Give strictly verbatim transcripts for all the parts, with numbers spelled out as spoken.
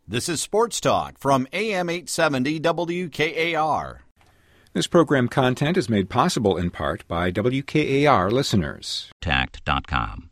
This is Sports Talk from A M eight seventy W K A R. This program content is made possible in part by W K A R listeners. Tact dot com.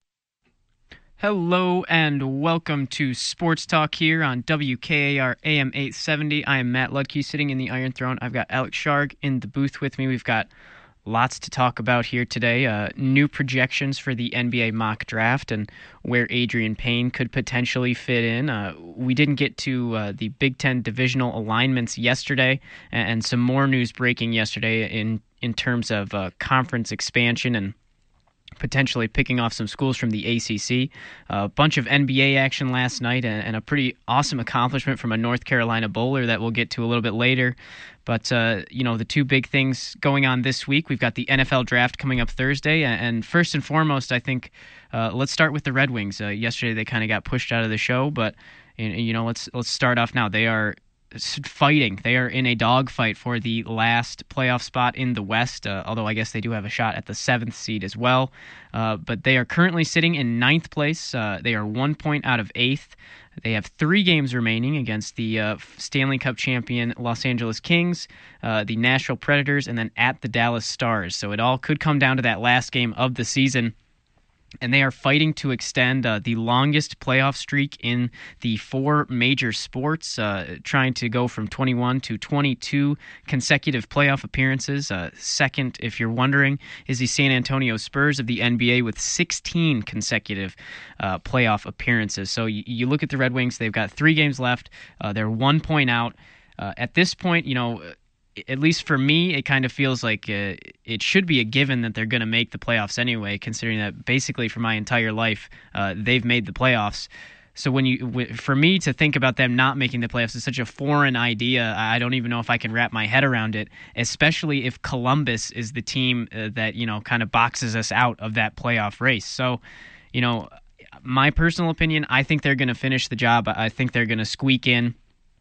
Hello and welcome to Sports Talk here on W K A R A M eight seventy. I am Matt Ludke sitting in the Iron Throne. I've got Alex Sharg in the booth with me. We've got lots to talk about here today. Uh, new projections for the N B A mock draft and where Adrian Payne could potentially fit in. Uh, we didn't get to uh, the Big Ten divisional alignments yesterday, and, and some more news breaking yesterday in, in terms of uh, conference expansion and potentially picking off some schools from the A C C. A uh, bunch of N B A action last night and, and a pretty awesome accomplishment from a North Carolina bowler that we'll get to a little bit later. But, uh, you know, the two big things going on this week, we've got the N F L draft coming up Thursday. And first and foremost, I think, uh, let's start with the Red Wings. Uh, yesterday they kind of got pushed out of the show, but, you know, let's let's start off now. They are fighting. They are in a dogfight for the last playoff spot in the West, uh, although I guess they do have a shot at the seventh seed as well. Uh, but they are currently sitting in ninth place. Uh, they are one point out of eighth. They have three games remaining against the uh, Stanley Cup champion Los Angeles Kings, uh, the Nashville Predators, and then at the Dallas Stars. So it all could come down to that last game of the season. And they are fighting to extend uh, the longest playoff streak in the four major sports, uh, trying to go from twenty-one to twenty-two consecutive playoff appearances. Uh, second, if you're wondering, is the San Antonio Spurs of the N B A with sixteen consecutive uh, playoff appearances. So you, you look at the Red Wings, they've got three games left. Uh, they're one point out. Uh, at this point, you know, at least for me, it kind of feels like uh, it should be a given that they're going to make the playoffs anyway, considering that basically for my entire life, uh, they've made the playoffs. So when you, w- for me to think about them not making the playoffs is such a foreign idea. I don't even know if I can wrap my head around it, especially if Columbus is the team uh, that, you know, kind of boxes us out of that playoff race. So, you know, my personal opinion, I think they're going to finish the job. I think they're going to squeak in.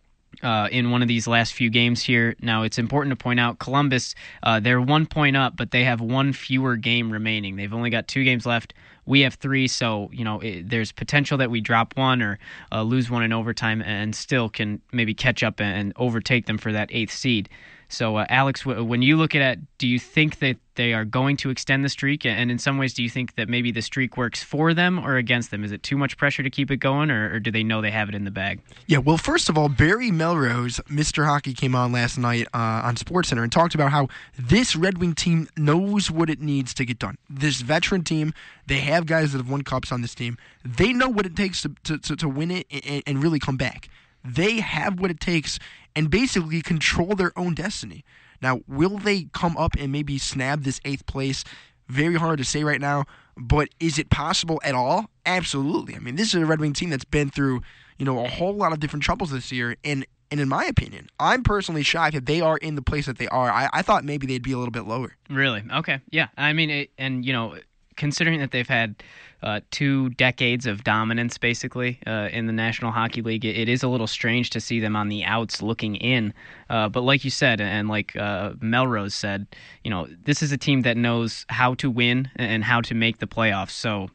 Uh, in one of these last few games here. Now, it's important to point out Columbus, uh, they're one point up, but they have one fewer game remaining. They've only got two games left. We have three, so you know it, there's potential that we drop one or uh, lose one in overtime and still can maybe catch up and overtake them for that eighth seed. So, uh, Alex, w- when you look at it, do you think that they are going to extend the streak? And in some ways, do you think that maybe the streak works for them or against them? Is it too much pressure to keep it going, or, or do they know they have it in the bag? Yeah, well, first of all, Barry Melrose, Mister Hockey, came on last night uh, on SportsCenter and talked about how this Red Wing team knows what it needs to get done. This veteran team, they have guys that have won cups on this team. They know what it takes to to, to, to win it and, and really come back. They have what it takes and basically control their own destiny. Now, will they come up and maybe snag this eighth place? Very hard to say right now, but is it possible at all? Absolutely. I mean, this is a Red Wing team that's been through, you know, a whole lot of different troubles this year, and and in my opinion, I'm personally shocked that they are in the place that they are. I, I thought maybe they'd be a little bit lower. Really? Okay. Yeah. I mean, it, and, you know, considering that they've had uh, two decades of dominance, basically, uh, in the National Hockey League, it, it is a little strange to see them on the outs looking in. Uh, but like you said, and like uh, Melrose said, you know, this is a team that knows how to win and how to make the playoffs. So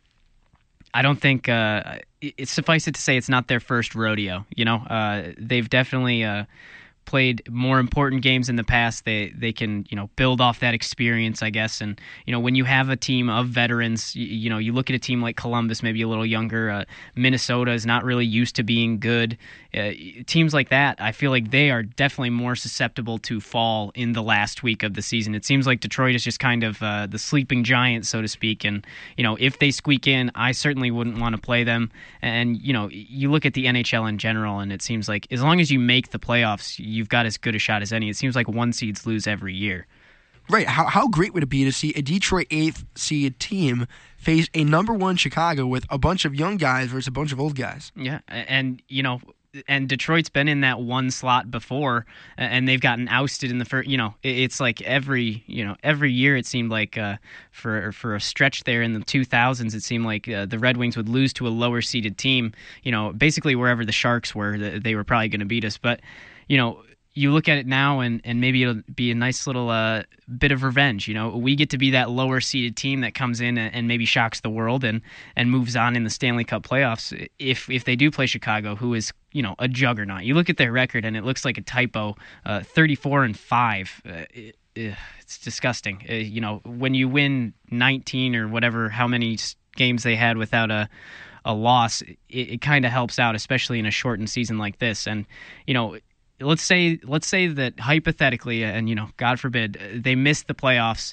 I don't think uh, it's suffice it to say it's not their first rodeo. You know, uh, they've definitely uh, played more important games in the past. They they can, you know, build off that experience, I guess. And, you know, when you have a team of veterans, you, you know, you look at a team like Columbus, maybe a little younger. Uh, Minnesota is not really used to being good. Uh, teams like that, I feel like they are definitely more susceptible to fall in the last week of the season. It seems like Detroit is just kind of uh, the sleeping giant, so to speak. And, you know, if they squeak in, I certainly wouldn't want to play them. And, you know, you look at the N H L in general, and it seems like as long as you make the playoffs, you've got as good a shot as any. It seems like one seeds lose every year. Right. How how great would it be to see a Detroit eighth seed team face a number one Chicago with a bunch of young guys versus a bunch of old guys? Yeah, and, you know, and Detroit's been in that one slot before, and they've gotten ousted in the first. You know, it's like every you know every year it seemed like uh, for for a stretch there in the two thousands, it seemed like uh, the Red Wings would lose to a lower seeded team. You know, basically wherever the Sharks were, they were probably going to beat us. But you know, you look at it now, and, and maybe it'll be a nice little uh, bit of revenge. You know, we get to be that lower seeded team that comes in and, and maybe shocks the world and, and moves on in the Stanley Cup playoffs. If if they do play Chicago, who is, you know, a juggernaut. You look at their record and it looks like a typo. Uh, thirty-four and five. Uh, it, it's disgusting. Uh, you know, when you win nineteen or whatever, how many games they had without a a loss, it, it kind of helps out, especially in a shortened season like this. And you know. Let's say let's say that hypothetically, and you know, God forbid, they miss the playoffs.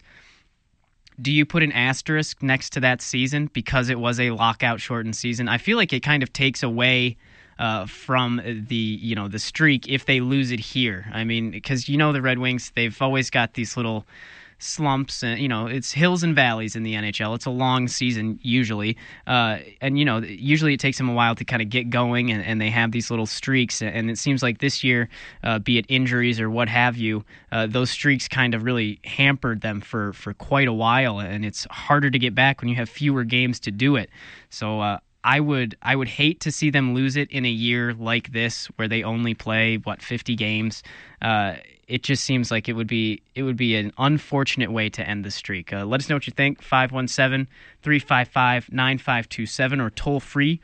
Do you put an asterisk next to that season because it was a lockout shortened season? I feel like it kind of takes away uh, from the you know the streak if they lose it here. I mean, because you know the Red Wings, they've always got these little slumps, and you know it's hills and valleys in the N H L. It's a long season usually, uh, and you know usually it takes them a while to kind of get going, and, and they have these little streaks. And it seems like this year, uh, be it injuries or what have you, uh, those streaks kind of really hampered them for for quite a while, and it's harder to get back when you have fewer games to do it. So. Uh, I would I would hate to see them lose it in a year like this where they only play what fifty games. Uh, it just seems like it would be it would be an unfortunate way to end the streak. Uh, let us know what you think. five one seven, three five five, nine five two seven or toll free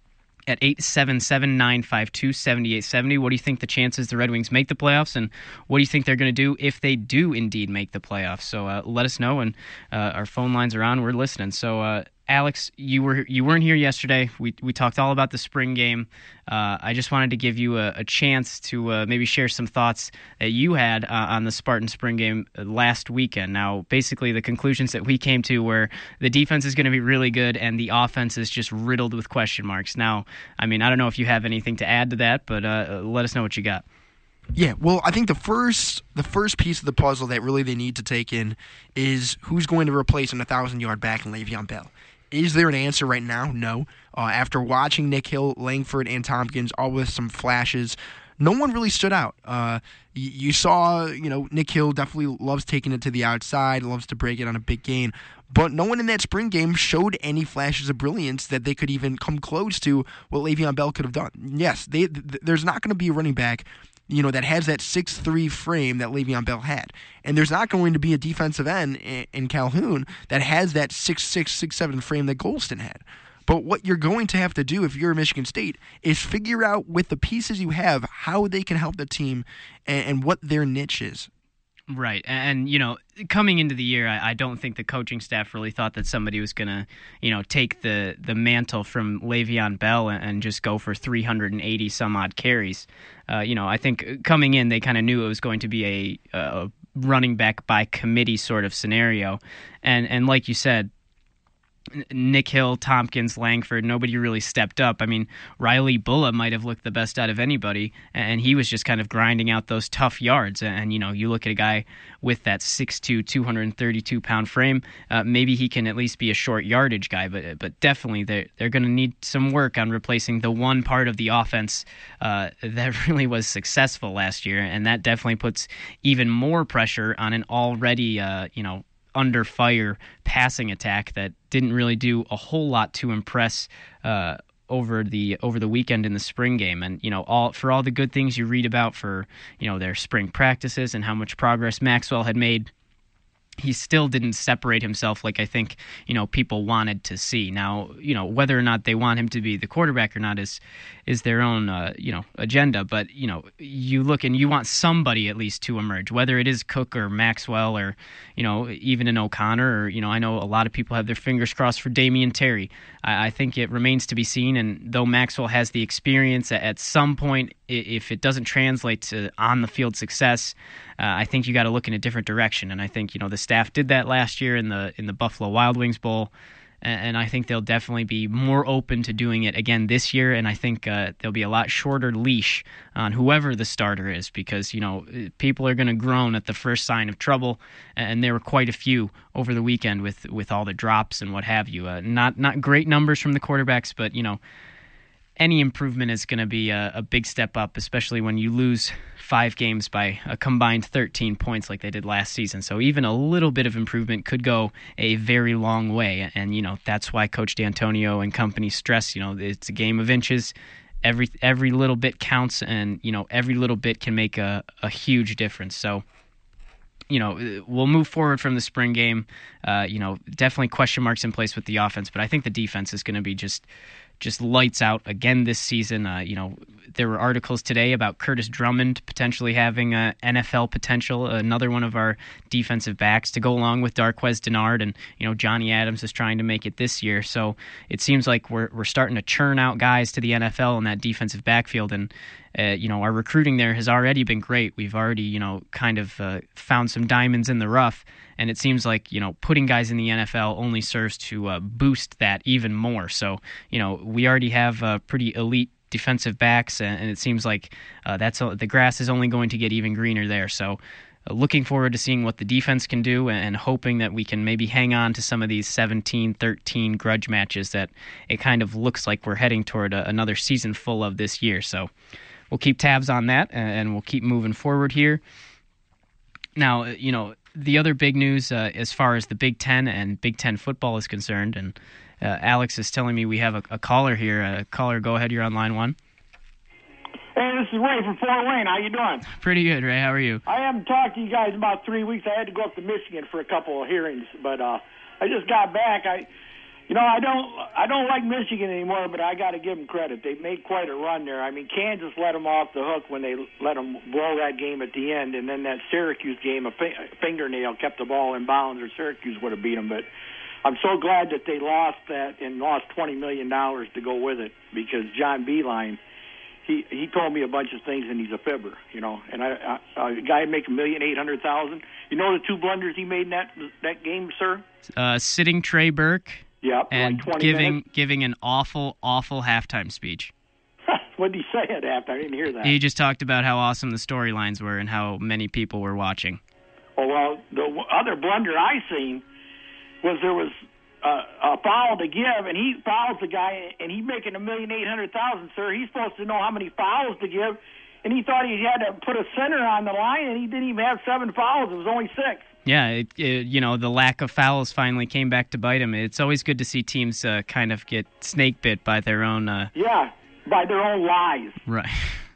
at eight seven seven, nine five two, seven eight seven zero. What do you think the chances the Red Wings make the playoffs, and what do you think they're going to do if they do indeed make the playoffs? So uh, let us know, and uh, our phone lines are on. We're listening. So. Uh, Alex, you were you weren't here yesterday. We we talked all about the spring game. Uh, I just wanted to give you a, a chance to uh, maybe share some thoughts that you had uh, on the Spartan spring game last weekend. Now, basically, the conclusions that we came to were the defense is going to be really good and the offense is just riddled with question marks. Now, I mean, I don't know if you have anything to add to that, but uh, let us know what you got. Yeah, well, I think the first the first piece of the puzzle that really they need to take in is who's going to replace an one thousand-yard back in Le'Veon Bell. Is there an answer right now? No. Uh, after watching Nick Hill, Langford, and Tompkins, all with some flashes, no one really stood out. Uh, you, you saw, you know, Nick Hill definitely loves taking it to the outside, loves to break it on a big gain, but no one in that spring game showed any flashes of brilliance that they could even come close to what Le'Veon Bell could have done. Yes, they, th- there's not going to be a running back you know, that has that six three frame that Le'Veon Bell had. And there's not going to be a defensive end in, in Calhoun that has that six six, six seven frame that Golston had. But what you're going to have to do if you're Michigan State is figure out with the pieces you have how they can help the team and, and what their niche is. Right. And, you know, coming into the year, I, I don't think the coaching staff really thought that somebody was going to, you know, take the, the mantle from Le'Veon Bell and, and just go for three hundred eighty some odd carries. Uh, you know, I think coming in, they kind of knew it was going to be a, a running back by committee sort of scenario. And, and like you said, Nick Hill, Tompkins, Langford, nobody really stepped up. I mean, Riley Bulla might have looked the best out of anybody, and he was just kind of grinding out those tough yards. And, you know, you look at a guy with that six two, two hundred thirty-two pound frame, uh, maybe he can at least be a short yardage guy, but but definitely they're, they're going to need some work on replacing the one part of the offense uh, that really was successful last year, and that definitely puts even more pressure on an already, uh, you know, under fire passing attack that didn't really do a whole lot to impress uh, over the over the weekend in the spring game. And you know, all for all the good things you read about for you know their spring practices and how much progress Maxwell had made, he still didn't separate himself like I think, you know, people wanted to see. Now, you know, whether or not they want him to be the quarterback or not is is their own, uh, you know, agenda. But, you know, you look and you want somebody at least to emerge, whether it is Cook or Maxwell or, you know, even an O'Connor or, you know, I know a lot of people have their fingers crossed for Damian Terry. I, I think it remains to be seen. And though Maxwell has the experience at, at some point, if it doesn't translate to on-the-field success, uh, I think you got to look in a different direction. And I think, you know, the staff did that last year in the in the Buffalo Wild Wings Bowl, and, and I think they'll definitely be more open to doing it again this year. And I think uh, there'll be a lot shorter leash on whoever the starter is, because, you know, people are going to groan at the first sign of trouble, and there were quite a few over the weekend with, with all the drops and what have you. Uh, not not great numbers from the quarterbacks, but, you know, any improvement is going to be a, a big step up, especially when you lose five games by a combined thirteen points like they did last season. So even a little bit of improvement could go a very long way. And, you know, that's why Coach D'Antonio and company stress, you know, it's a game of inches. every every little bit counts, and you know every little bit can make a, a huge difference. So, you know, we'll move forward from the spring game. Uh, you know, definitely question marks in place with the offense, but I think the defense is going to be just just lights out again this season. Uh, you know, there were articles today about Curtis Drummond potentially having a N F L potential, another one of our defensive backs to go along with Darqueze Dennard, and you know Johnny Adams is trying to make it this year. So it seems like we're we're starting to churn out guys to the N F L in that defensive backfield, and uh, you know our recruiting there has already been great. We've already you know kind of uh, found some diamonds in the rough. And it seems like, you know, putting guys in the N F L only serves to uh, boost that even more. So, you know, we already have uh, pretty elite defensive backs, and it seems like uh, that's the grass is only going to get even greener there. So uh, looking forward to seeing what the defense can do, and hoping that we can maybe hang on to some of these seventeen thirteen grudge matches that it kind of looks like we're heading toward a, another season full of this year. So we'll keep tabs on that, and we'll keep moving forward here. Now, you know, the other big news uh, as far as the Big Ten and Big Ten football is concerned, and uh, Alex is telling me we have a, a caller here. Uh, caller, go ahead. You're on line one. Hey, this is Ray from Fort Wayne. How you doing? Pretty good, Ray. How are you? I haven't talked to you guys in about three weeks. I had to go up to Michigan for a couple of hearings, but uh, I just got back. I, you know, I don't, I don't like Michigan anymore, but I got to give them credit. They made quite a run there. I mean, Kansas let them off the hook when they let them blow that game at the end, and then that Syracuse game, a fingernail kept the ball in bounds, or Syracuse would have beat them. But I'm so glad that they lost that and lost twenty million dollars to go with it, because John Beilein, he he told me a bunch of things, and he's a fibber, you know. And I, I a guy make a million eight hundred thousand. You know the two blunders he made in that that game, sir? Uh, sitting Trey Burke. Yeah, and like giving minutes. giving an awful, awful halftime speech. What did he say at halftime? I didn't hear that. He just talked about how awesome the storylines were and how many people were watching. Oh, well, the other blunder I seen was there was uh, a foul to give, and he fouls the guy, and he's making a million eight hundred thousand, sir. He's supposed to know how many fouls to give, and he thought he had to put a center on the line, and he didn't even have seven fouls. It was only six. Yeah, it, it, you know, the lack of fouls finally came back to bite him. It's always good to see teams uh, kind of get snake bit by their own... Uh... Yeah, by their own lies. Right.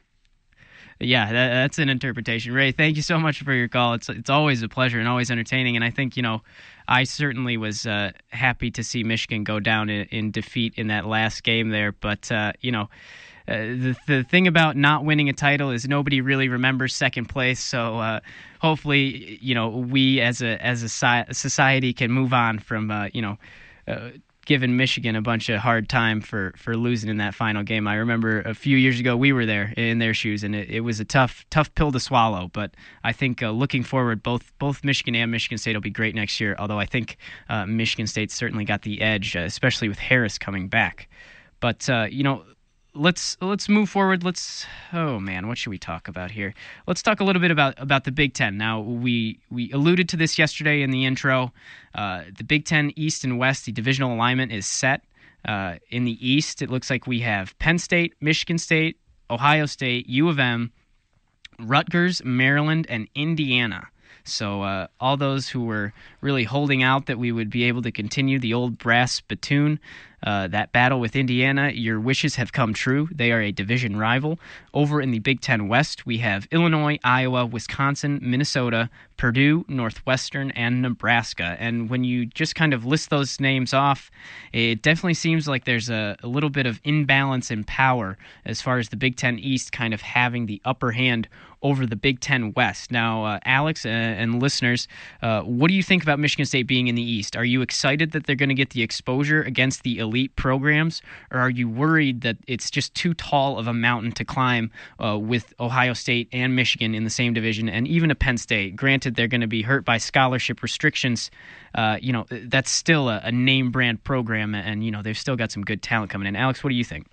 Yeah, that, that's an interpretation. Ray, thank you so much for your call. It's it's always a pleasure and always entertaining. And I think, you know, I certainly was uh, happy to see Michigan go down in, in defeat in that last game there. But, uh, you know... Uh, the the thing about not winning a title is nobody really remembers second place. So uh, hopefully, you know, we as a as a society can move on from uh, you know uh, giving Michigan a bunch of hard time for, for losing in that final game. I remember a few years ago we were there in their shoes, and it, it was a tough tough pill to swallow. But I think uh, looking forward, both both Michigan and Michigan State will be great next year. Although I think uh, Michigan State certainly got the edge, uh, especially with Harris coming back. But uh, you know. Let's let's move forward. Let's oh man, what should we talk about here? Let's talk a little bit about, about the Big Ten. Now we we alluded to this yesterday in the intro. Uh, the Big Ten East and West, the divisional alignment is set. Uh, in the East, it looks like we have Penn State, Michigan State, Ohio State, U of M, Rutgers, Maryland, and Indiana. So uh, all those who were really holding out that we would be able to continue the old brass spittoon, uh, that battle with Indiana, your wishes have come true. They are a division rival. Over in the Big Ten West, we have Illinois, Iowa, Wisconsin, Minnesota, Purdue, Northwestern, and Nebraska. And when you just kind of list those names off, it definitely seems like there's a, a little bit of imbalance in power as far as the Big Ten East kind of having the upper hand over the Big Ten West. Now, uh, Alex uh, and listeners, uh, what do you think about Michigan State being in the East? Are you excited that they're going to get the exposure against the elite programs, or are you worried that it's just too tall of a mountain to climb uh, with Ohio State and Michigan in the same division, and even a Penn State? Granted, they're going to be hurt by scholarship restrictions. Uh, you know, that's still a, a name brand program, and, you know, they've still got some good talent coming in. Alex, what do you think?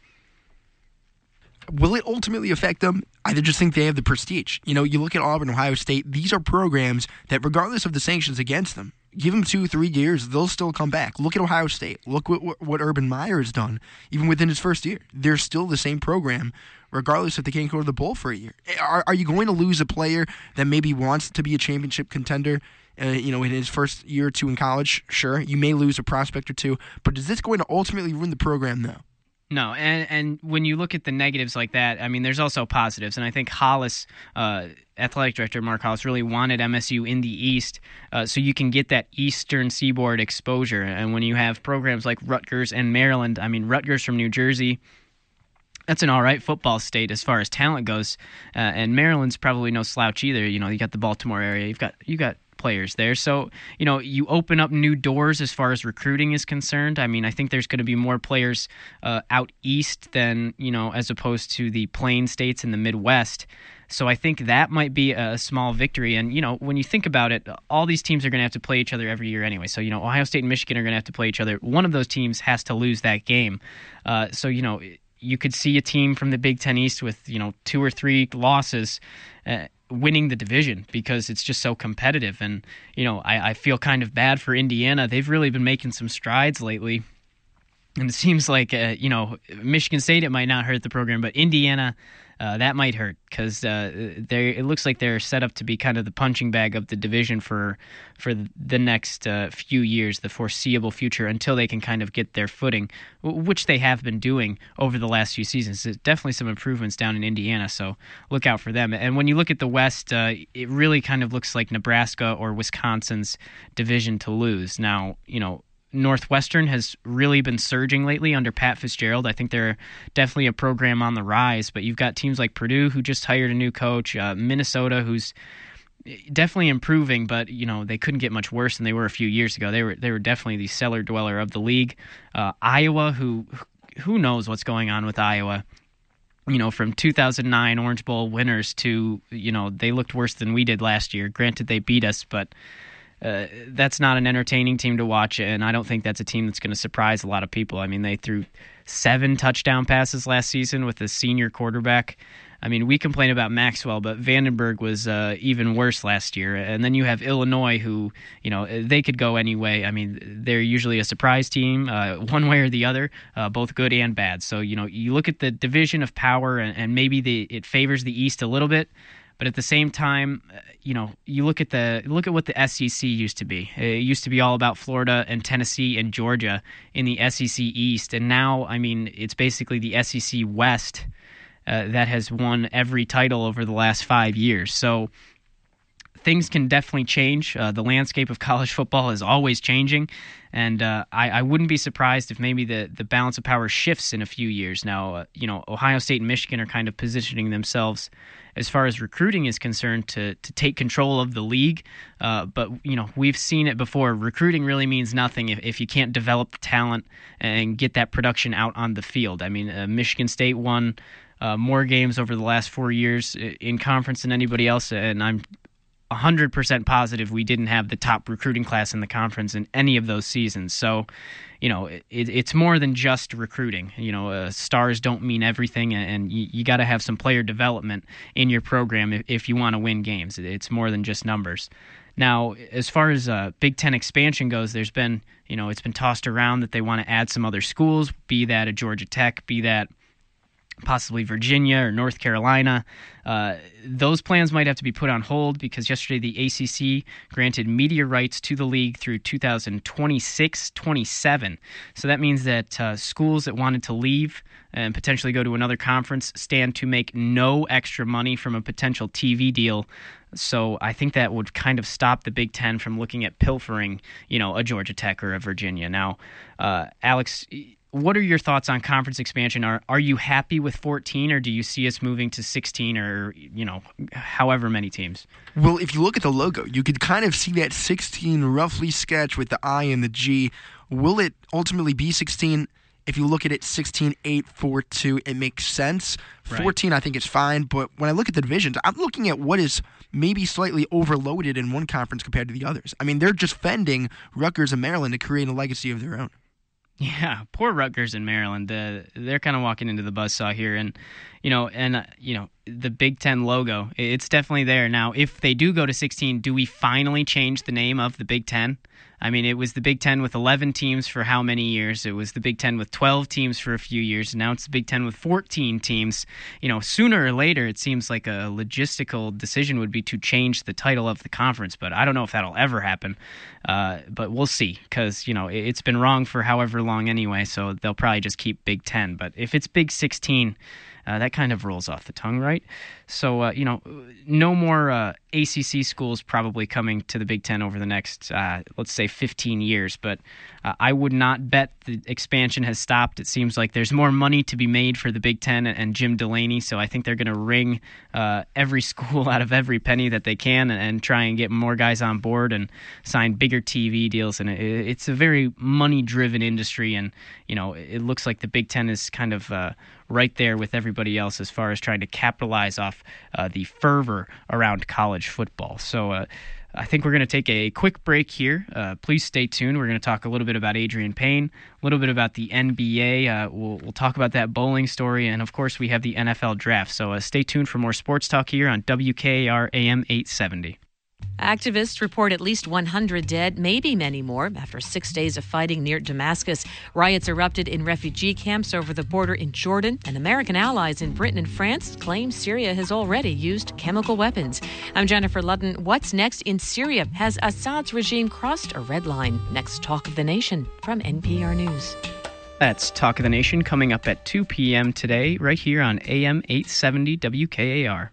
Will it ultimately affect them? I just think they have the prestige. You know, you look at Auburn, Ohio State, these are programs that, regardless of the sanctions against them, give them two, three years, they'll still come back. Look at Ohio State. Look what, what, what Urban Meyer has done, even within his first year. They're still the same program, regardless if they can't go to the bowl for a year. Are, are you going to lose a player that maybe wants to be a championship contender, uh, you know, in his first year or two in college? Sure, you may lose a prospect or two, but is this going to ultimately ruin the program? No. No, and and when you look at the negatives like that, I mean, there's also positives, and I think Hollis, uh, athletic director Mark Hollis, really wanted M S U in the East, uh, so you can get that Eastern Seaboard exposure. And when you have programs like Rutgers and Maryland, I mean, Rutgers from New Jersey, that's an all right football state as far as talent goes, uh, and Maryland's probably no slouch either. You know, you got the Baltimore area, you've got you got. players there. So, you know, you open up new doors as far as recruiting is concerned. I mean, I think there's going to be more players uh, out east than, you know, as opposed to the plain states in the Midwest. So I think that might be a small victory. And, you know, when you think about it, all these teams are going to have to play each other every year anyway. So, you know, Ohio State and Michigan are going to have to play each other. One of those teams has to lose that game. Uh, so, you know, you could see a team from the Big Ten East with, you know, two or three losses uh, winning the division because it's just so competitive. And, you know, I, I feel kind of bad for Indiana. They've really been making some strides lately. And it seems like, uh, you know, Michigan State, it might not hurt the program, but Indiana, uh, that might hurt because uh, they it looks like they're set up to be kind of the punching bag of the division for for the next uh, few years, the foreseeable future, until they can kind of get their footing, which they have been doing over the last few seasons. There's definitely some improvements down in Indiana, so look out for them. And when you look at the West, uh, it really kind of looks like Nebraska or Wisconsin's division to lose. Now, you know, Northwestern has really been surging lately under Pat Fitzgerald. I think they're definitely a program on the rise, but you've got teams like Purdue who just hired a new coach, uh, Minnesota who's definitely improving, but you know they couldn't get much worse than they were a few years ago. They were they were definitely the cellar dweller of the league. Uh, Iowa, who who knows what's going on with Iowa? You know, from two thousand nine Orange Bowl winners to, you know, they looked worse than we did last year. Granted, they beat us, but Uh, that's not an entertaining team to watch, and I don't think that's a team that's going to surprise a lot of people. I mean, they threw seven touchdown passes last season with a senior quarterback. I mean, we complain about Maxwell, but Vandenberg was uh, even worse last year. And then you have Illinois, who, you know, they could go any way. I mean, they're usually a surprise team, uh, one way or the other, uh, both good and bad. So, you know, you look at the division of power, and, and maybe the, it favors the East a little bit. But at the same time, you know, you look at the look at what the S E C used to be. It used to be all about Florida and Tennessee and Georgia in the S E C East, and now, I mean, it's basically the S E C West uh, that has won every title over the last five years. So things can definitely change. Uh, the landscape of college football is always changing, and uh, I, I wouldn't be surprised if maybe the, the balance of power shifts in a few years. Now, uh, you know, Ohio State and Michigan are kind of positioning themselves as far as recruiting is concerned to to take control of the league, uh, but, you know, we've seen it before. Recruiting really means nothing if, if you can't develop the talent and get that production out on the field. I mean, uh, Michigan State won uh, more games over the last four years in conference than anybody else, and I'm one hundred percent positive we didn't have the top recruiting class in the conference in any of those seasons. So, you know, it, it's more than just recruiting. You know, uh, stars don't mean everything, and, and you, you got to have some player development in your program if, if you want to win games. It's more than just numbers. Now, as far as uh, Big Ten expansion goes, there's been, you know, it's been tossed around that they want to add some other schools, be that a Georgia Tech, be that possibly Virginia or North Carolina. Uh, those plans might have to be put on hold because yesterday the A C C granted media rights to the league through two thousand twenty-six twenty-seven. So that means that uh, schools that wanted to leave and potentially go to another conference stand to make no extra money from a potential T V deal. So I think that would kind of stop the Big Ten from looking at pilfering, you know, a Georgia Tech or a Virginia. Now, uh, Alex, what are your thoughts on conference expansion? Are are you happy with fourteen, or do you see us moving to sixteen, or, you know, however many teams? Well, if you look at the logo, you could kind of see that sixteen roughly sketch with the I and the G. Will it ultimately be sixteen? If you look at it, sixteen, eight, four, two, it makes sense. Right. fourteen, I think it's fine, but when I look at the divisions, I'm looking at what is maybe slightly overloaded in one conference compared to the others. I mean, they're just fending Rutgers and Maryland to create a legacy of their own. Yeah, poor Rutgers and Maryland. Uh, they're kind of walking into the buzzsaw here, and you know, and uh, you know, the Big Ten logo, it's definitely there now. If they do go to sixteen, do we finally change the name of the Big Ten? I mean, it was the Big Ten with eleven teams for how many years? It was the Big Ten with twelve teams for a few years. Now it's the Big Ten with fourteen teams. You know, sooner or later, it seems like a logistical decision would be to change the title of the conference, but I don't know if that'll ever happen. Uh, but we'll see, because, you know, it's been wrong for however long anyway, so they'll probably just keep Big Ten. But if it's Big sixteen, Uh, that kind of rolls off the tongue, right? So, uh, you know, no more uh, A C C schools probably coming to the Big Ten over the next, uh, let's say, fifteen years. But uh, I would not bet the expansion has stopped. It seems like there's more money to be made for the Big Ten and, and Jim Delaney. So I think they're going to wring uh, every school out of every penny that they can and, and try and get more guys on board and sign bigger T V deals. And it, it's a very money-driven industry. And, you know, it looks like the Big Ten is kind of uh, right there with everybody else as far as trying to capitalize off uh, the fervor around college football. So uh, I think we're going to take a quick break here. Uh, please stay tuned. We're going to talk a little bit about Adrian Payne, a little bit about the N B A. Uh, we'll, we'll talk about that bowling story, and of course we have the N F L draft. So uh, stay tuned for more sports talk here on W K A R A M eight seventy. Activists report at least one hundred dead, maybe many more, after six days of fighting near Damascus. Riots erupted in refugee camps over the border in Jordan, and American allies in Britain and France claim Syria has already used chemical weapons. I'm Jennifer Ludden. What's next in Syria? Has Assad's regime crossed a red line? Next, Talk of the Nation from N P R News. That's Talk of the Nation coming up at two p.m. today, right here on A M eight seventy W K A R.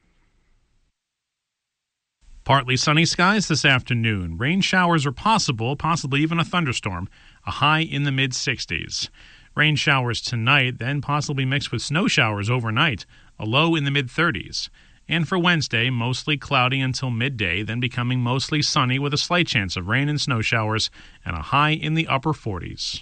Partly sunny skies this afternoon. Rain showers are possible, possibly even a thunderstorm. A high in the mid sixties. Rain showers tonight, then possibly mixed with snow showers overnight. A low in the mid thirties. And for Wednesday, mostly cloudy until midday, then becoming mostly sunny with a slight chance of rain and snow showers, and a high in the upper forties.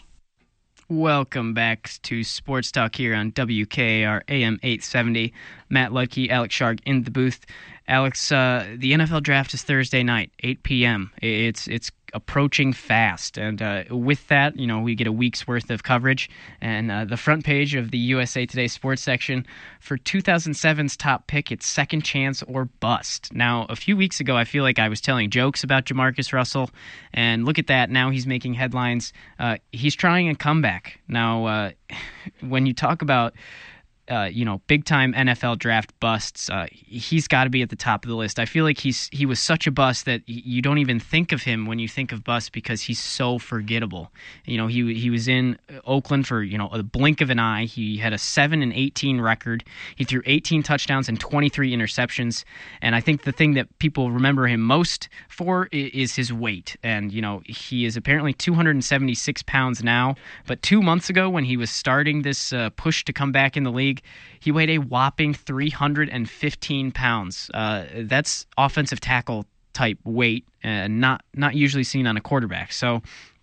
Welcome back to Sports Talk here on W K A R A M eight seventy. Matt Ludke, Alex Sharg in the booth. Alex, uh, the N F L draft is Thursday night, eight p.m. It's it's approaching fast, and uh, with that, you know, we get a week's worth of coverage. And uh, the front page of the U S A Today sports section for two thousand seven's top pick, it's second chance or bust. Now, a few weeks ago, I feel like I was telling jokes about Jamarcus Russell, and look at that. Now he's making headlines. Uh, he's trying a comeback. Now, uh, when you talk about Uh, you know, big-time N F L draft busts, uh, he's got to be at the top of the list. I feel like he's he was such a bust that you don't even think of him when you think of bust because he's so forgettable. You know, he he was in Oakland for, you know, a blink of an eye. He had a seven and eighteen record. He threw eighteen touchdowns and twenty-three interceptions. And I think the thing that people remember him most for is his weight. And, you know, he is apparently two hundred seventy-six pounds now. But two months ago when he was starting this uh, push to come back in the league, he weighed a whopping three hundred fifteen pounds. Uh, that's offensive tackle type weight, uh, not not usually seen on a quarterback. So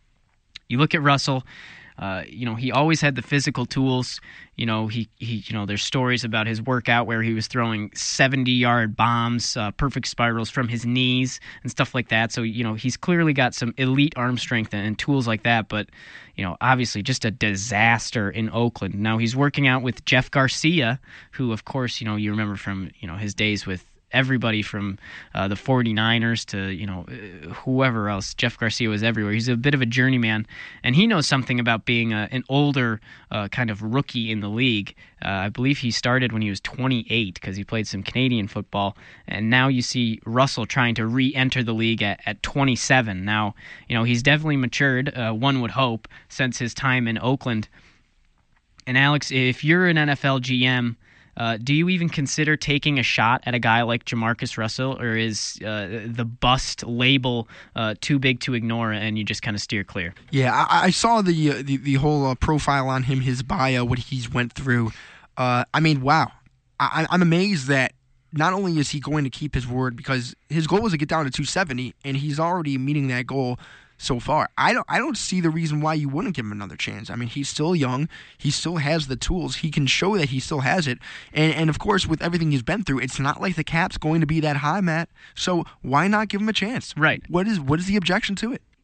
you look at Russell. Uh, you know, he always had the physical tools. You know, he, he you know, there's stories about his workout where he was throwing seventy-yard bombs, uh, perfect spirals from his knees and stuff like that. So, you know, he's clearly got some elite arm strength and, and tools like that. But, you know, obviously just a disaster in Oakland. Now he's working out with Jeff Garcia, who, of course, you know, you remember from, you know, his days with everybody from uh, the forty-niners to, you know, whoever else. Jeff Garcia was everywhere. He's a bit of a journeyman, and he knows something about being a, an older uh, kind of rookie in the league. Uh, I believe he started when he was twenty-eight because he played some Canadian football, and now you see Russell trying to re-enter the league at, at twenty-seven. Now, you know, he's definitely matured, uh, one would hope, since his time in Oakland. And Alex, if you're an N F L G M, Uh, do you even consider taking a shot at a guy like Jamarcus Russell, or is uh, the bust label uh, too big to ignore and you just kind of steer clear? Yeah, I, I saw the, uh, the the whole uh, profile on him, his bio, what he's went through. Uh, I mean, wow. I, I'm amazed that not only is he going to keep his word, because his goal was to get down to two seventy, and he's already meeting that goal so far. I don't I don't see the reason why you wouldn't give him another chance. I mean, he's still young. He still has the tools. He can show that he still has it. And, and of course, with everything he's been through, it's not like the cap's going to be that high, Matt. So why not give him a chance? Right. What is what is the objection to it?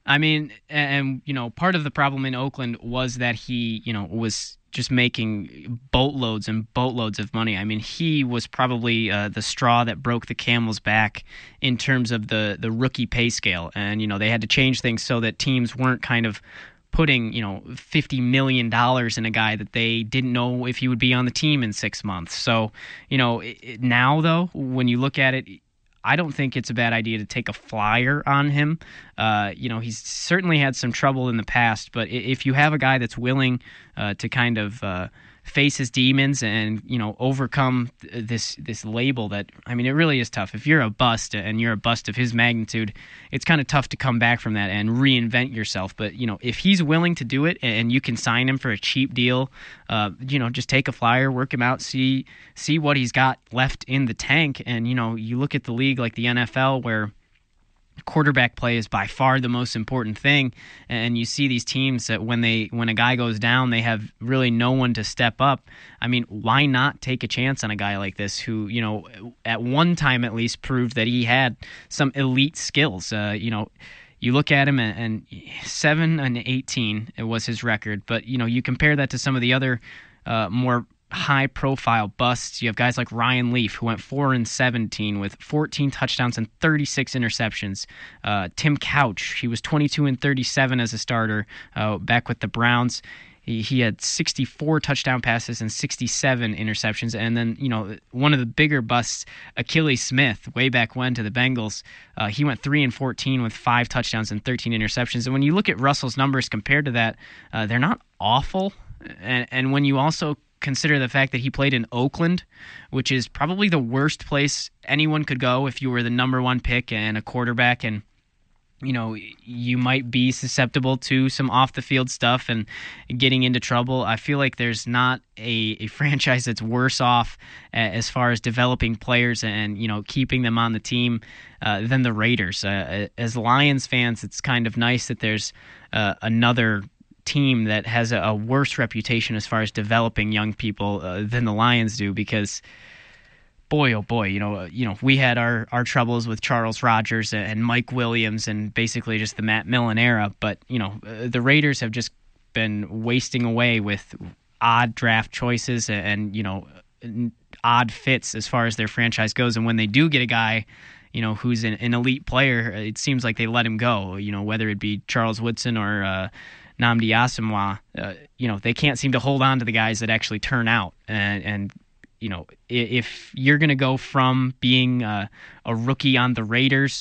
I mean, and, you know, part of the problem in Oakland was that he, you know, was just making boatloads and boatloads of money. I mean, he was probably uh, the straw that broke the camel's back in terms of the, the rookie pay scale. And, you know, they had to change things so that teams weren't kind of putting, you know, fifty million dollars in a guy that they didn't know if he would be on the team in six months. So, you know, it, now, though, when you look at it, I don't think it's a bad idea to take a flyer on him. Uh, you know, he's certainly had some trouble in the past, but if you have a guy that's willing uh, to kind of uh, face his demons and, you know, overcome this this label that, I mean, it really is tough. If you're a bust and you're a bust of his magnitude, it's kind of tough to come back from that and reinvent yourself. But, you know, if he's willing to do it and you can sign him for a cheap deal, uh, you know, just take a flyer, work him out, see see what he's got left in the tank. And, you know, you look at the league like the N F L where quarterback play is by far the most important thing, and you see these teams that when they when a guy goes down, they have really no one to step up. I mean, why not take a chance on a guy like this who, you know, at one time at least proved that he had some elite skills? Uh, you know, you look at him and, and seven and eighteen it was his record, but you know, you compare that to some of the other uh, more high-profile busts. You have guys like Ryan Leaf, who went four and seventeen with fourteen touchdowns and thirty-six interceptions. Uh, Tim Couch, he was twenty-two and thirty-seven as a starter uh, back with the Browns. He, he had sixty-four touchdown passes and sixty-seven interceptions. And then, you know, one of the bigger busts, Achilles Smith, way back when to the Bengals, uh, he went three and fourteen with five touchdowns and thirteen interceptions. And when you look at Russell's numbers compared to that, uh, they're not awful. And, and when you also consider the fact that he played in Oakland, which is probably the worst place anyone could go if you were the number one pick and a quarterback, and you know, you might be susceptible to some off the field stuff and getting into trouble. I feel like there's not a, a franchise that's worse off as far as developing players and, you know, keeping them on the team uh, than the Raiders. Uh, as Lions fans, it's kind of nice that there's uh, another team that has a, a worse reputation as far as developing young people uh, than the Lions do, because boy, oh boy, you know, uh, you know, we had our, our troubles with Charles Rogers and Mike Williams and basically just the Matt Millen era, but you know, uh, the Raiders have just been wasting away with odd draft choices and, and you know, odd fits as far as their franchise goes. And when they do get a guy, you know, who's an, an elite player, it seems like they let him go. You know, whether it be Charles Woodson or uh, Nnamdi Asomugha, uh, you know, they can't seem to hold on to the guys that actually turn out. And, and you know, if you're going to go from being a, a rookie on the Raiders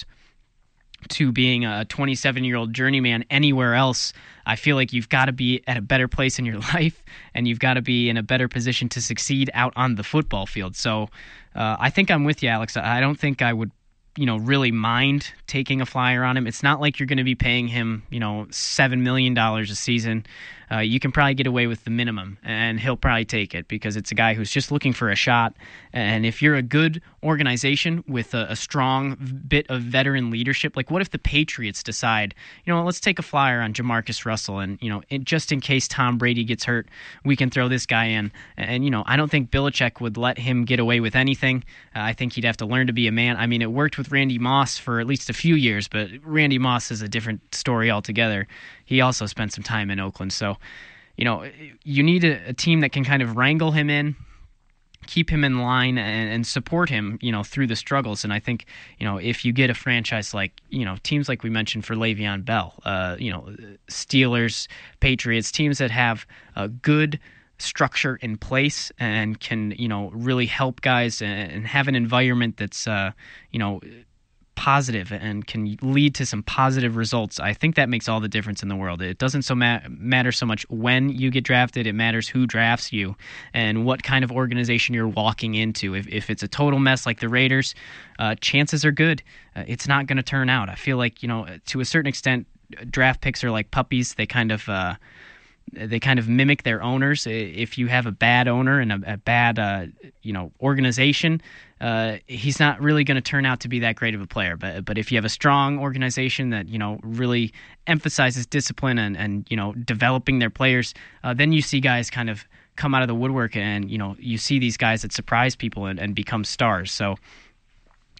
to being a twenty-seven-year-old journeyman anywhere else, I feel like you've got to be at a better place in your life, and you've got to be in a better position to succeed out on the football field. So uh, I think I'm with you, Alex. I don't think I would, you know, really mind taking a flyer on him. It's not like you're going to be paying him, you know, seven million dollars a season. Uh, you can probably get away with the minimum, and he'll probably take it because it's a guy who's just looking for a shot. And if you're a good organization with a, a strong bit of veteran leadership, like what if the Patriots decide, you know, let's take a flyer on Jamarcus Russell, and, you know, it, just in case Tom Brady gets hurt, we can throw this guy in. And, you know, I don't think Belichick would let him get away with anything. Uh, I think he'd have to learn to be a man. I mean, it worked with Randy Moss for at least a few years, but Randy Moss is a different story altogether. He also spent some time in Oakland. So, you know, you need a, a team that can kind of wrangle him in, keep him in line, and, and support him, you know, through the struggles. And I think, you know, if you get a franchise like, you know, teams like we mentioned for Le'Veon Bell, uh, you know, Steelers, Patriots, teams that have a good structure in place and can, you know, really help guys and, and have an environment that's, uh, you know, positive and can lead to some positive results, I think that makes all the difference in the world. It doesn't so ma- matter so much when you get drafted. It matters who drafts you and what kind of organization you're walking into. If, if it's a total mess like the Raiders, uh, chances are good uh, it's not going to turn out. I feel like, you know, to a certain extent, draft picks are like puppies. They kind of uh, they kind of mimic their owners. If you have a bad owner and a, a bad uh, you know organization, uh, he's not really going to turn out to be that great of a player. But but if you have a strong organization that you know really emphasizes discipline and, and you know developing their players, uh, then you see guys kind of come out of the woodwork, and you know you see these guys that surprise people and, and become stars. So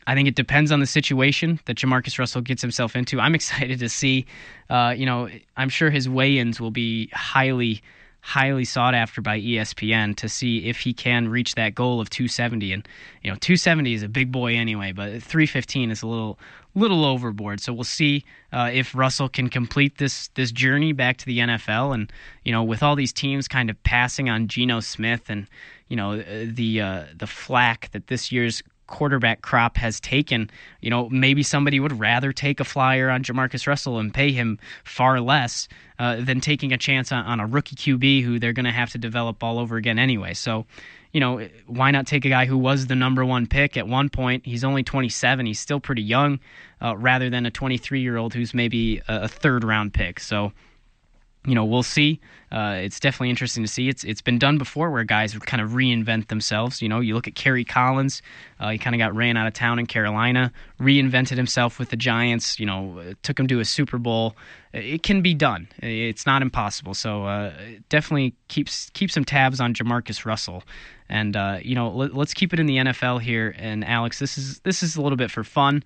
I think it depends on the situation that Jamarcus Russell gets himself into. I'm excited to see, uh, you know, I'm sure his weigh-ins will be highly, highly sought after by E S P N to see if he can reach that goal of two seventy. And, you know, two seventy is a big boy anyway, but three fifteen is a little little overboard. So we'll see uh, if Russell can complete this this journey back to the N F L. And, you know, with all these teams kind of passing on Geno Smith and, you know, the uh, the flack that this year's quarterback crop has taken, you know, maybe somebody would rather take a flyer on Jamarcus Russell and pay him far less uh, than taking a chance on, on a rookie Q B who they're going to have to develop all over again anyway. So, you know, why not take a guy who was the number one pick at one point? He's only twenty-seven. He's still pretty young, uh, rather than a twenty-three-year-old who's maybe a, a third-round pick. So, you know, we'll see. Uh, it's definitely interesting to see. It's it's been done before where guys kind of reinvent themselves. You know, you look at Kerry Collins. Uh, he kind of got ran out of town in Carolina, reinvented himself with the Giants. You know, took him to a Super Bowl. It can be done. It's not impossible. So uh, definitely keeps keep some tabs on Jamarcus Russell. And uh, you know, let, let's keep it in the N F L here. And Alex, this is this is a little bit for fun.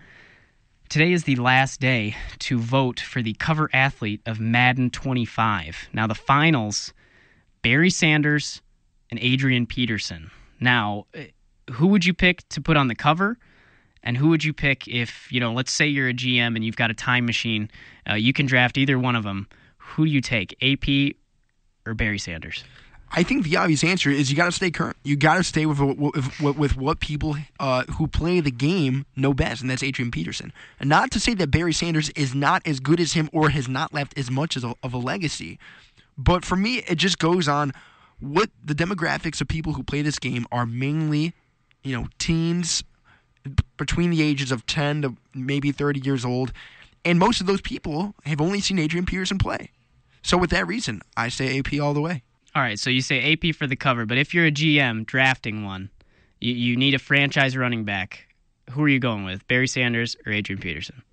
Today is the last day to vote for the cover athlete of Madden twenty-five. Now, the finals, Barry Sanders and Adrian Peterson. Now, who would you pick to put on the cover? And who would you pick if, you know, let's say you're a G M and you've got a time machine. Uh, you can draft either one of them. Who do you take, A P or Barry Sanders? I think the obvious answer is you got to stay current. You got to stay with, with with what people uh, who play the game know best, and that's Adrian Peterson. And not to say that Barry Sanders is not as good as him or has not left as much as a, of a legacy, but for me, it just goes on what the demographics of people who play this game are mainly, you know, teens between the ages of ten to maybe thirty years old, and most of those people have only seen Adrian Peterson play. So with that reason, I say A P all the way. All right, so you say A P for the cover, but if you're a G M drafting one, you, you need a franchise running back. Who are you going with, Barry Sanders or Adrian Peterson?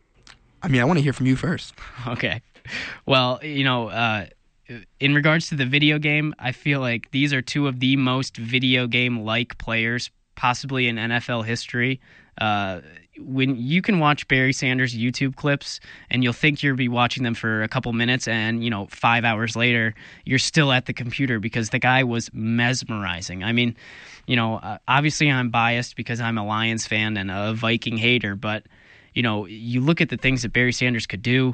I mean, I want to hear from you first. Okay. Well, you know, uh, in regards to the video game, I feel like these are two of the most video game-like players possibly in N F L history. Uh, when you can watch Barry Sanders YouTube clips and you'll think you'll be watching them for a couple minutes and, you know, five hours later, you're still at the computer because the guy was mesmerizing. I mean, you know, uh, obviously I'm biased because I'm a Lions fan and a Viking hater, but, you know, you look at the things that Barry Sanders could do.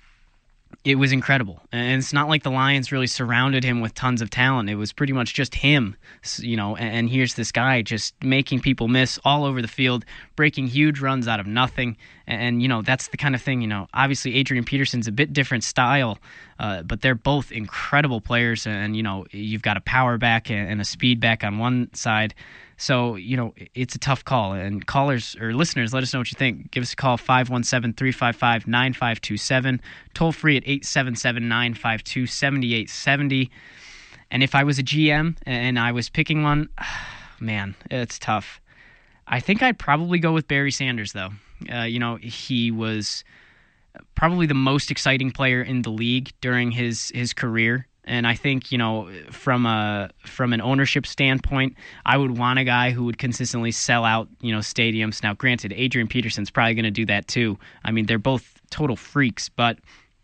It was incredible. And it's not like the Lions really surrounded him with tons of talent. It was pretty much just him, you know, and here's this guy just making people miss all over the field, breaking huge runs out of nothing. And, you know, that's the kind of thing, you know, obviously Adrian Peterson's a bit different style, uh, but they're both incredible players. And, you know, you've got a power back and a speed back on one side. So, you know, it's a tough call. And callers or listeners, let us know what you think. Give us a call, five one seven, three five five, nine five two seven. Toll free at eight seven seven, nine five two, seven eight seven zero. And if I was a G M and I was picking one, man, it's tough. I think I'd probably go with Barry Sanders, though. Uh, you know, he was probably the most exciting player in the league during his, his career. And I think, you know, from a from an ownership standpoint, I would want a guy who would consistently sell out, you know, stadiums. Now, granted, Adrian Peterson's probably going to do that too. I mean, they're both total freaks, but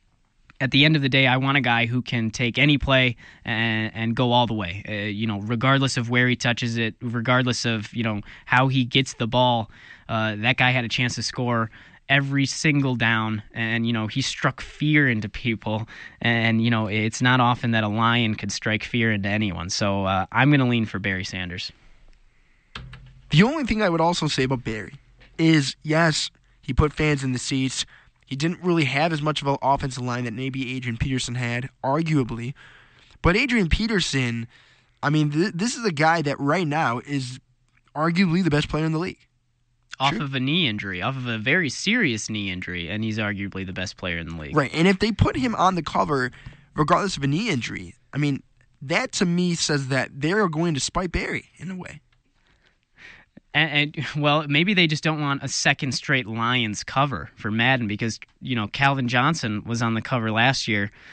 at the end of the day, I want a guy who can take any play and, and go all the way, uh, you know, regardless of where he touches it, regardless of, you know, how he gets the ball. Uh, that guy had a chance to score every single down, and, you know, he struck fear into people, and, you know, it's not often that a Lion could strike fear into anyone. So uh, I'm going to lean for Barry Sanders. The only thing I would also say about Barry is, yes, he put fans in the seats. He didn't really have as much of an offensive line that maybe Adrian Peterson had, arguably. But Adrian Peterson, I mean, th- this is a guy that right now is arguably the best player in the league. Off Sure. of a knee injury, off of a very serious knee injury, and he's arguably the best player in the league. Right, and if they put him on the cover, regardless of a knee injury, I mean, that to me says that they're going to spite Barry in a way. And, and well, maybe they just don't want a second straight Lions cover for Madden because, you know, Calvin Johnson was on the cover last year.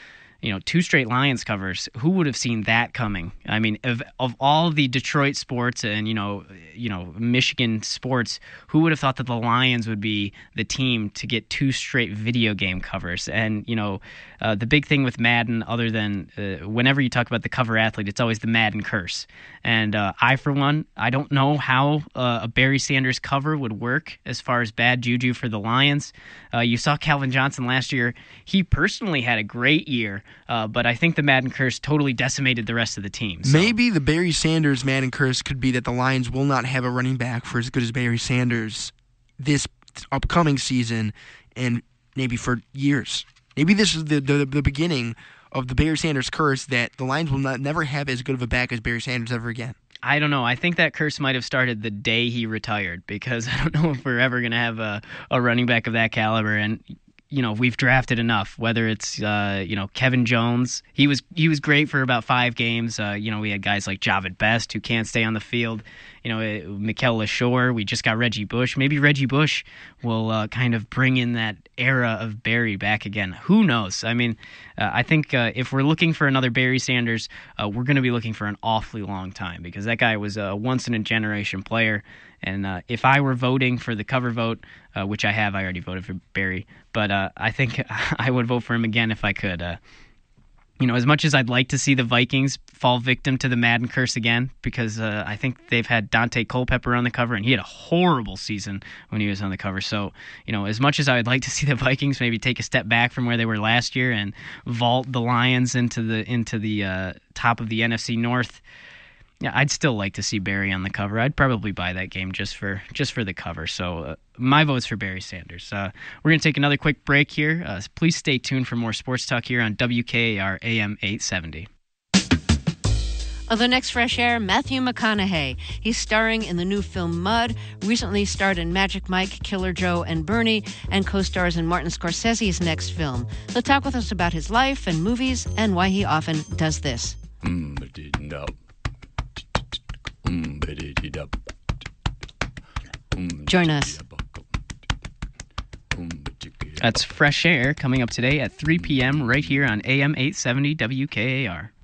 you know, two straight Lions covers. Who would have seen that coming? I mean, of of all the Detroit sports and, you know, you know, Michigan sports, who would have thought that the Lions would be the team to get two straight video game covers? And, you know, uh, the big thing with Madden, other than uh, whenever you talk about the cover athlete, it's always the Madden curse. And uh, I, for one, I don't know how uh, a Barry Sanders cover would work as far as bad juju for the Lions. Uh, you saw Calvin Johnson last year. He personally had a great year, uh, but I think the Madden curse totally decimated the rest of the team. So. Maybe the Barry Sanders Madden curse could be that the Lions will not have a running back for as good as Barry Sanders this upcoming season and maybe for years. Maybe this is the, the, the beginning of the Barry Sanders curse, that the Lions will not never have as good of a back as Barry Sanders ever again. I don't know. I think that curse might have started the day he retired, because I don't know if we're ever going to have a, a running back of that caliber. And, you know, we've drafted enough, whether it's, uh, you know, Kevin Jones. He was he was great for about five games. Uh, you know, we had guys like Javid Best who can't stay on the field. You know, Mikel LaShore. We just got Reggie Bush. Maybe Reggie Bush will uh, kind of bring in that era of Barry back again. Who knows? I mean, uh, I think uh, if we're looking for another Barry Sanders, uh, we're going to be looking for an awfully long time, because that guy was a once-in-a-generation player. And uh, if I were voting for the cover vote, uh, which I have, I already voted for Barry, but uh, I think I would vote for him again if I could. Uh, you know, as much as I'd like to see the Vikings fall victim to the Madden curse again, because uh, I think they've had Dante Culpepper on the cover, and he had a horrible season when he was on the cover. So, you know, as much as I would like to see the Vikings maybe take a step back from where they were last year and vault the Lions into the into the uh, top of the N F C North, yeah, I'd still like to see Barry on the cover. I'd probably buy that game just for just for the cover. So uh, my vote's for Barry Sanders. Uh, we're going to take another quick break here. Uh, please stay tuned for more sports talk here on W K A R A M eight seventy. On the next Fresh Air, Matthew McConaughey. He's starring in the new film Mud, recently starred in Magic Mike, Killer Joe, and Bernie, and co-stars in Martin Scorsese's next film. He'll talk with us about his life and movies and why he often does this. Join us. That's Fresh Air coming up today at three p.m. right here on A M eight seventy W K A R.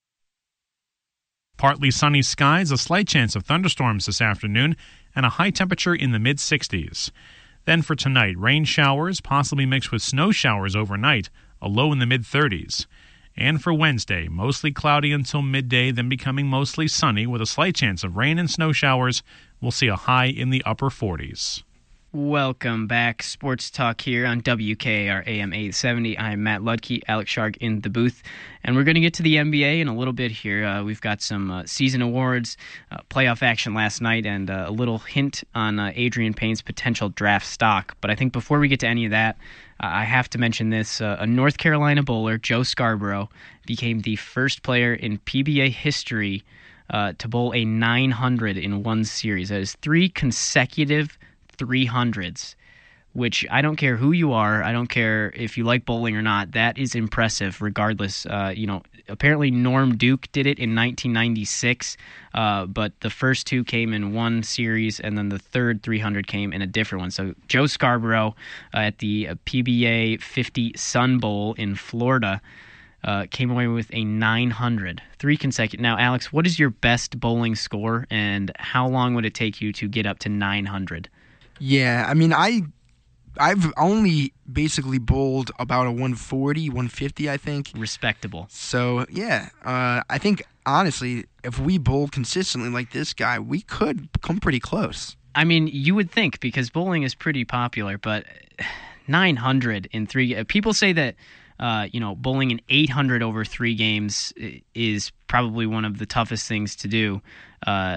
Partly sunny skies, a slight chance of thunderstorms this afternoon, and a high temperature in the mid-sixties. Then for tonight, rain showers, possibly mixed with snow showers overnight, a low in the mid-thirties. And for Wednesday, mostly cloudy until midday, then becoming mostly sunny with a slight chance of rain and snow showers. We'll see a high in the upper forties. Welcome back. Sports Talk here on W K A R A M eight seventy. I'm Matt Ludke, Alex Sharg in the booth. And we're going to get to the N B A in a little bit here. Uh, we've got some uh, season awards, uh, playoff action last night, and uh, a little hint on uh, Adrian Payne's potential draft stock. But I think before we get to any of that, uh, I have to mention this. Uh, a North Carolina bowler, Joe Scarborough, became the first player in P B A history uh, to bowl a nine hundred in one series. That is three consecutive three hundreds, which I don't care who you are. I don't care if you like bowling or not. That is impressive regardless. Uh, you know, apparently Norm Duke did it in nineteen ninety-six, uh, but the first two came in one series, and then the third three hundred came in a different one. So Joe Scarborough uh, at the uh, P B A fifty Sun Bowl in Florida uh, came away with a nine hundred, three consecutive. Now, Alex, what is your best bowling score, and how long would it take you to get up to nine hundred? Yeah, I mean, I, I've only basically bowled about a one forty, one fifty, I think. Respectable. So, yeah, uh, I think, honestly, if we bowled consistently like this guy, we could come pretty close. I mean, you would think, because bowling is pretty popular, but nine hundred in three... People say that, uh, you know, bowling an eight hundred over three games is probably one of the toughest things to do. Uh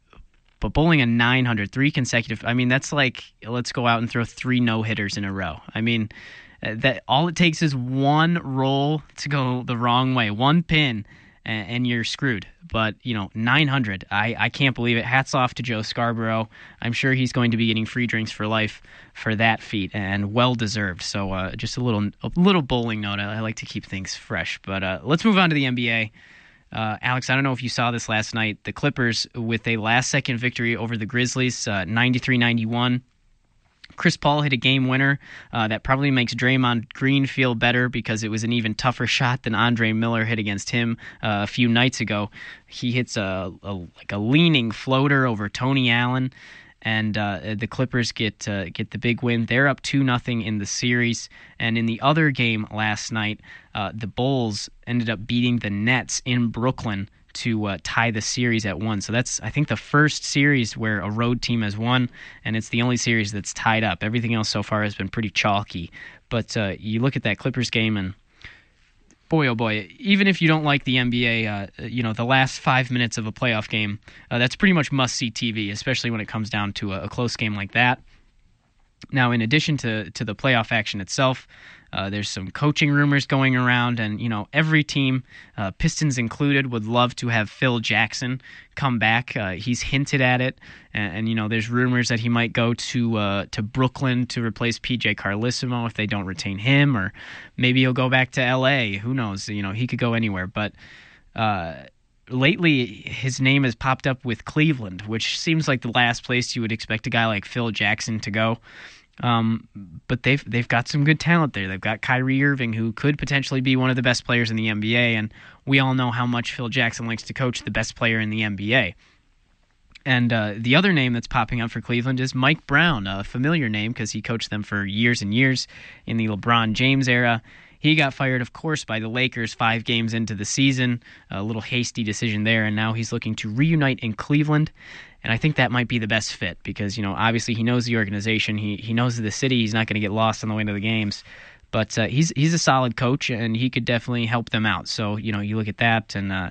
But bowling a nine hundred, three consecutive, I mean, that's like, let's go out and throw three no-hitters in a row. I mean, that all it takes is one roll to go the wrong way, one pin, and, and you're screwed. But, you know, nine hundred, I, I can't believe it. Hats off to Joe Scarborough. I'm sure he's going to be getting free drinks for life for that feat, and well-deserved. So uh, just a little a little bowling note. I, I like to keep things fresh. But uh, let's move on to the N B A. Uh, Alex, I don't know if you saw this last night. The Clippers with a last-second victory over the Grizzlies, uh, ninety-three ninety-one. Chris Paul hit a game winner uh, that probably makes Draymond Green feel better because it was an even tougher shot than Andre Miller hit against him uh, a few nights ago. He hits a, a like a leaning floater over Tony Allen, and uh, the Clippers get uh, get the big win. They're up two nothing in the series. And in the other game last night, uh, the Bulls ended up beating the Nets in Brooklyn to uh, tie the series at one. So that's, I think, the first series where a road team has won, and it's the only series that's tied up. Everything else so far has been pretty chalky. But uh, you look at that Clippers game, and boy, oh boy, even if you don't like the N B A, uh, you know, the last five minutes of a playoff game, uh, that's pretty much must-see T V, especially when it comes down to a, a close game like that. Now, in addition to, to the playoff action itself, uh, there's some coaching rumors going around, and, you know, every team, uh, Pistons included, would love to have Phil Jackson come back. Uh, he's hinted at it, and, and, you know, there's rumors that he might go to uh, to Brooklyn to replace P J Carlesimo if they don't retain him, or maybe he'll go back to L A. Who knows? You know, he could go anywhere, but uh, lately his name has popped up with Cleveland, which seems like the last place you would expect a guy like Phil Jackson to go. Um, but they've they've got some good talent there. They've got Kyrie Irving, who could potentially be one of the best players in the N B A, and we all know how much Phil Jackson likes to coach the best player in the N B A. And uh, the other name that's popping up for Cleveland is Mike Brown, a familiar name because he coached them for years and years in the LeBron James era. He got fired, of course, by the Lakers five games into the season, a little hasty decision there, and now he's looking to reunite in Cleveland. And I think that might be the best fit because, you know, obviously he knows the organization. He he knows the city. He's not going to get lost on the way to the games. But uh, he's he's a solid coach, and he could definitely help them out. So, you know, you look at that. And uh,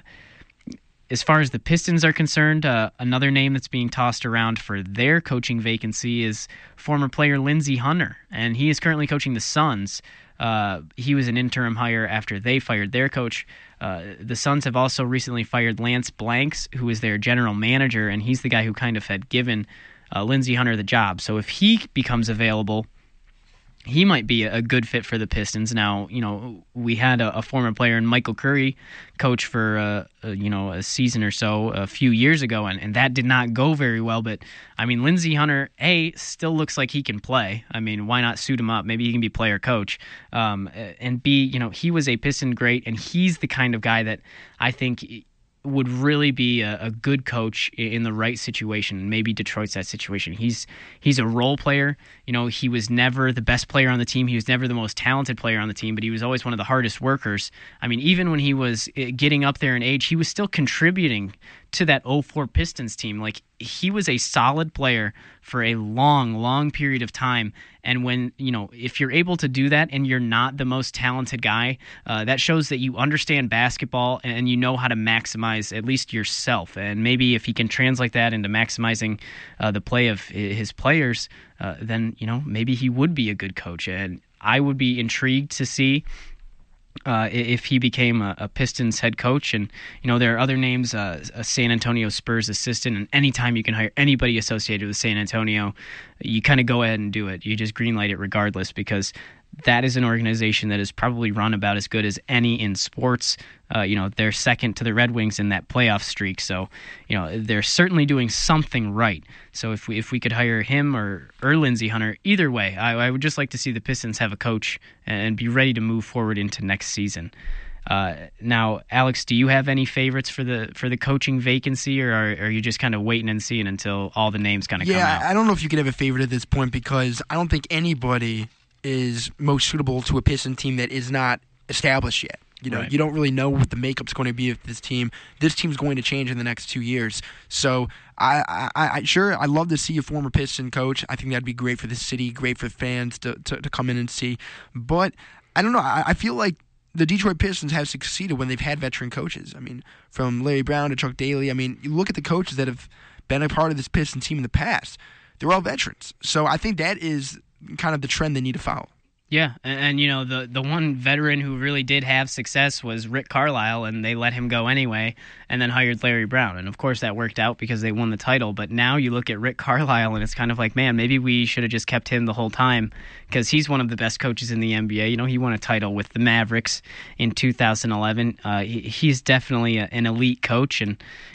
as far as the Pistons are concerned, uh, another name that's being tossed around for their coaching vacancy is former player Lindsey Hunter. And he is currently coaching the Suns. Uh, he was an interim hire after they fired their coach. Uh, the Suns have also recently fired Lance Blanks, who is their general manager, and he's the guy who kind of had given uh, Lindsey Hunter the job. So if he becomes available, he might be a good fit for the Pistons. Now, you know, we had a, a former player in Michael Curry coach for, uh, uh, you know, a season or so a few years ago, and, and that did not go very well. But, I mean, Lindsey Hunter, A, still looks like he can play. I mean, why not suit him up? Maybe he can be player coach. Um, and B, you know, he was a Piston great, and he's the kind of guy that I think would really be a, a good coach in the right situation. Maybe Detroit's that situation. He's he's a role player. You know, he was never the best player on the team. He was never the most talented player on the team, but he was always one of the hardest workers. I mean, even when he was getting up there in age, he was still contributing to that oh four Pistons team. Like, he was a solid player for a long, long period of time. And when, you know, if you're able to do that and you're not the most talented guy, uh, that shows that you understand basketball and you know how to maximize at least yourself. And maybe if he can translate that into maximizing uh, the play of his players, uh, then, you know, maybe he would be a good coach. And I would be intrigued to see Uh, if he became a, a Pistons head coach. And, you know, there are other names, uh, a San Antonio Spurs assistant, and anytime you can hire anybody associated with San Antonio, you kind of go ahead and do it. You just greenlight it regardless, because that is an organization that is probably run about as good as any in sports. Uh, you know, they're second to the Red Wings in that playoff streak. So, you know, they're certainly doing something right. So if we if we could hire him or, or Lindsey Hunter, either way, I, I would just like to see the Pistons have a coach and be ready to move forward into next season. Uh, now, Alex, do you have any favorites for the for the coaching vacancy, or are, are you just kind of waiting and seeing until all the names kind of yeah, come out? Yeah, I don't know if you could have a favorite at this point, because I don't think anybody is most suitable to a Piston team that is not established yet. You know, right. You don't really know what the makeup's going to be of this team. This team's going to change in the next two years. So, I, I, I sure, I'd love to see a former Piston coach. I think that'd be great for the city, great for fans to, to, to come in and see. But, I don't know, I, I feel like the Detroit Pistons have succeeded when they've had veteran coaches. I mean, from Larry Brown to Chuck Daly. I mean, you look at the coaches that have been a part of this Piston team in the past. They're all veterans. So, I think that is kind of the trend they need to follow. Yeah, and, and you know, the the one veteran who really did have success was Rick Carlisle, and they let him go anyway, and then hired Larry Brown. And of course that worked out because they won the title, but now you look at Rick Carlisle and it's kind of like, man, maybe we should have just kept him the whole time, because he's one of the best coaches in the N B A. You know, he won a title with the Mavericks in two thousand eleven. Uh, he, he's definitely a, an elite coach, and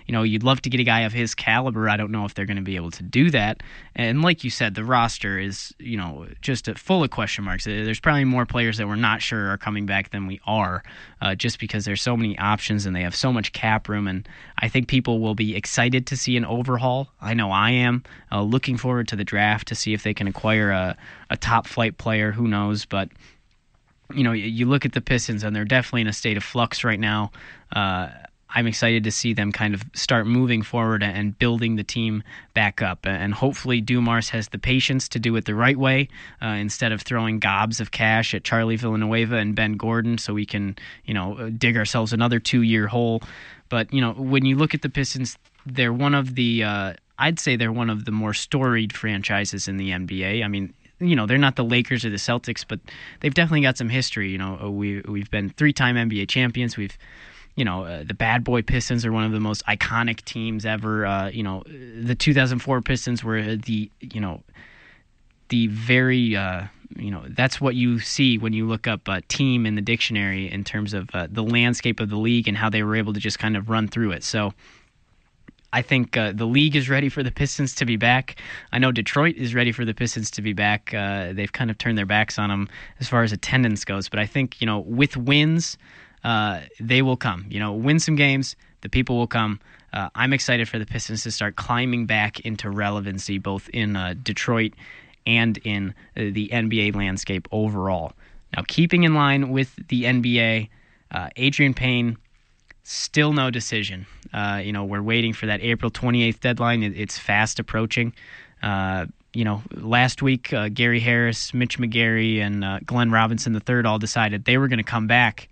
you know, you'd love to get a guy of his caliber. I don't know if they're going to be able to do that. And like you said, the roster is, you know, just full of question marks. There's probably more players that we're not sure are coming back than we are, uh, just because there's so many options and they have so much cap room. And I think people will be excited to see an overhaul. I know I am. Uh, looking forward to the draft to see if they can acquire a, a top flight player. Who knows? But you know, you look at the Pistons, and they're definitely in a state of flux right now. Uh, I'm excited to see them kind of start moving forward and building the team back up. And hopefully Dumars has the patience to do it the right way uh, instead of throwing gobs of cash at Charlie Villanueva and Ben Gordon so we can, you know, dig ourselves another two-year hole. But, you know, when you look at the Pistons, they're one of the, uh, I'd say they're one of the more storied franchises in the N B A. I mean, you know, they're not the Lakers or the Celtics, but they've definitely got some history. You know, we, we've been three-time N B A champions. We've, you know, uh, the Bad Boy Pistons are one of the most iconic teams ever. Uh, you know, the two thousand four Pistons were the, you know, the very, uh, you know, that's what you see when you look up uh, team in the dictionary in terms of uh, the landscape of the league and how they were able to just kind of run through it. So I think uh, the league is ready for the Pistons to be back. I know Detroit is ready for the Pistons to be back. Uh, they've kind of turned their backs on them as far as attendance goes. But I think, you know, with wins, uh, they will come. You know, win some games, the people will come. Uh, I'm excited for the Pistons to start climbing back into relevancy, both in uh, Detroit and in uh, the N B A landscape overall. Now, keeping in line with the N B A, uh, Adrian Payne, still no decision. Uh, you know, we're waiting for that April twenty-eighth deadline. It, it's fast approaching. Uh, you know, last week, uh, Gary Harris, Mitch McGary, and uh, Glenn Robinson the third all decided they were going to come back.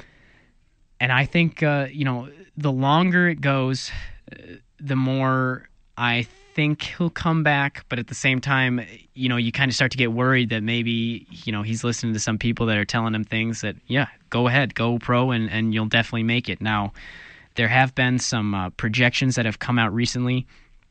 And I think, uh, you know, the longer it goes, the more I think he'll come back. But at the same time, you know, you kind of start to get worried that maybe, you know, he's listening to some people that are telling him things that, yeah, go ahead, go pro, and, and you'll definitely make it. Now, there have been some uh, projections that have come out recently.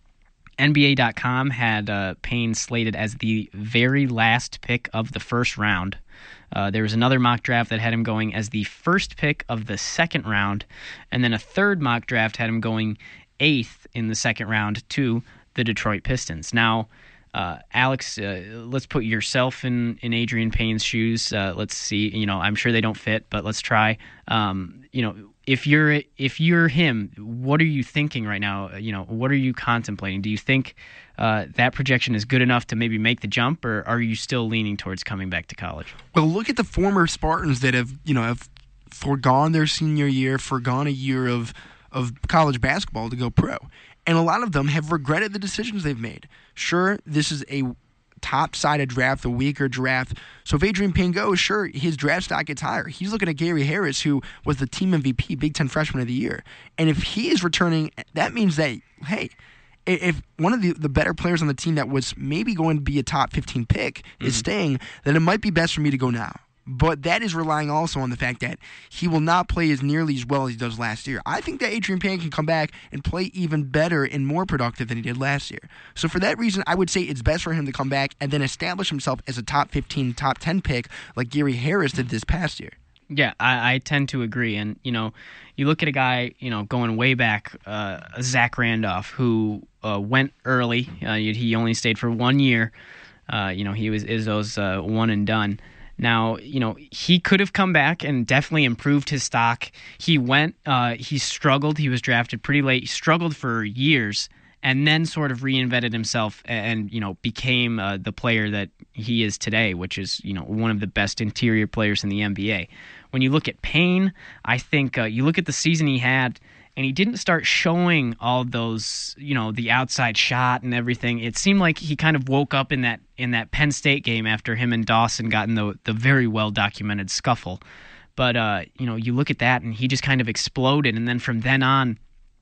N B A dot com had uh, Payne slated as the very last pick of the first round. Uh, there was another mock draft that had him going as the first pick of the second round, and then a third mock draft had him going eighth in the second round to the Detroit Pistons. Now, uh, Alex, uh, let's put yourself in, in Adrian Payne's shoes. Uh, let's see. You know, I'm sure they don't fit, but let's try. Um, you know, if you're if you're him, what are you thinking right now? You know, what are you contemplating? Do you think uh, that projection is good enough to maybe make the jump, or are you still leaning towards coming back to college? Well, look at the former Spartans that have, you know, have foregone their senior year, foregone a year of of college basketball to go pro. And a lot of them have regretted the decisions they've made. Sure, this is a top-sided draft, a weaker draft. So if Adrian Payne goes, sure, his draft stock gets higher. He's looking at Gary Harris, who was the team M V P, Big Ten Freshman of the Year. And if he is returning, that means that, hey, if one of the, the better players on the team that was maybe going to be a top fifteen pick mm-hmm. is staying, then it might be best for me to go now. But that is relying also on the fact that he will not play as nearly as well as he does last year. I think that Adrian Payne can come back and play even better and more productive than he did last year. So for that reason, I would say it's best for him to come back and then establish himself as a top fifteen, top ten pick like Gary Harris did this past year. Yeah, I, I tend to agree. And, you know, you look at a guy, you know, going way back, uh, Zach Randolph, who uh, went early. Uh, he only stayed for one year. Uh, you know, he was Izzo's uh, one and done. Now, you know, he could have come back and definitely improved his stock. He went, uh, he struggled. He was drafted pretty late. He struggled for years and then sort of reinvented himself and, you know, became uh, the player that he is today, which is, you know, one of the best interior players in the N B A. When you look at Payne, I think uh, you look at the season he had, and he didn't start showing all those, you know, the outside shot and everything. It seemed like he kind of woke up in that in that Penn State game after him and Dawson got in the the very well documented scuffle. But uh, you know, you look at that and he just kind of exploded, and then from then on,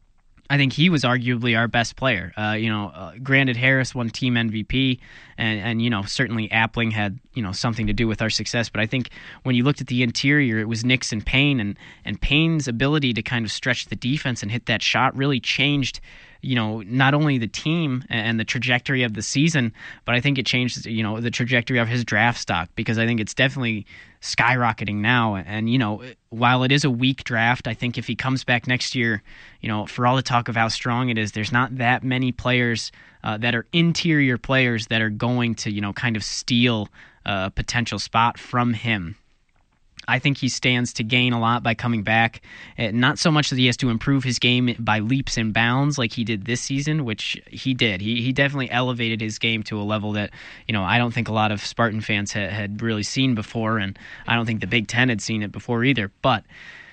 I think he was arguably our best player. Uh, you know, uh, granted, Harris won team M V P, and, and, you know, certainly Appling had, you know, something to do with our success. But I think when you looked at the interior, it was Nix and Payne, and, and Payne's ability to kind of stretch the defense and hit that shot really changed you know, not only the team and the trajectory of the season, but I think it changed, you know, the trajectory of his draft stock, because I think it's definitely skyrocketing now. And, you know, while it is a weak draft, I think if he comes back next year, you know, for all the talk of how strong it is, there's not that many players uh, that are interior players that are going to, you know, kind of steal a potential spot from him. I think he stands to gain a lot by coming back. Not so much that he has to improve his game by leaps and bounds like he did this season, which he did. He he definitely elevated his game to a level that, you know, I don't think a lot of Spartan fans had, had really seen before, and I don't think the Big Ten had seen it before either. But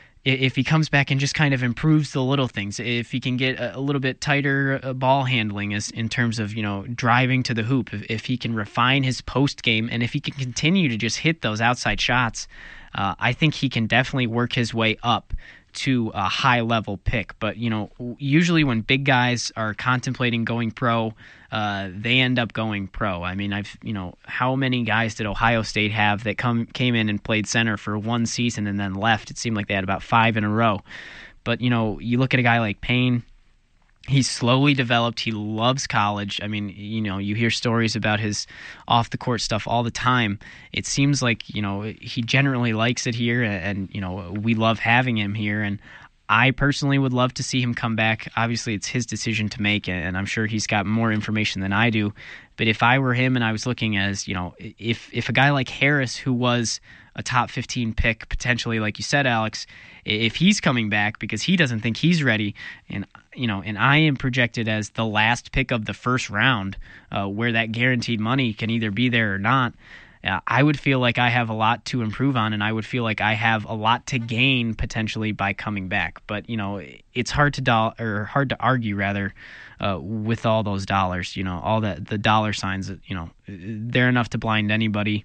if he comes back and just kind of improves the little things, if he can get a little bit tighter ball handling as in terms of, you know, driving to the hoop, if, if he can refine his post game, and if he can continue to just hit those outside shots, uh, I think he can definitely work his way up to a high level pick. But, you know, usually when big guys are contemplating going pro, uh, they end up going pro. I mean, I've, you know, how many guys did Ohio State have that come came in and played center for one season and then left? It seemed like they had about five in a row. But, you know, you look at a guy like Payne. He's slowly developed. He loves college. I mean, you know, you hear stories about his off-the-court stuff all the time. It seems like, you know, he generally likes it here, and, you know, we love having him here. And I personally would love to see him come back. Obviously, it's his decision to make, and I'm sure he's got more information than I do. But if I were him and I was looking as, you know, if if a guy like Harris, who was a top fifteen pick, potentially, like you said, Alex, if he's coming back because he doesn't think he's ready, and you know, and I am projected as the last pick of the first round, uh, where that guaranteed money can either be there or not, uh, I would feel like I have a lot to improve on, and I would feel like I have a lot to gain potentially by coming back. But you know, it's hard to do- or hard to argue rather. Uh, with all those dollars, you know, all the the dollar signs, you know, they're enough to blind anybody.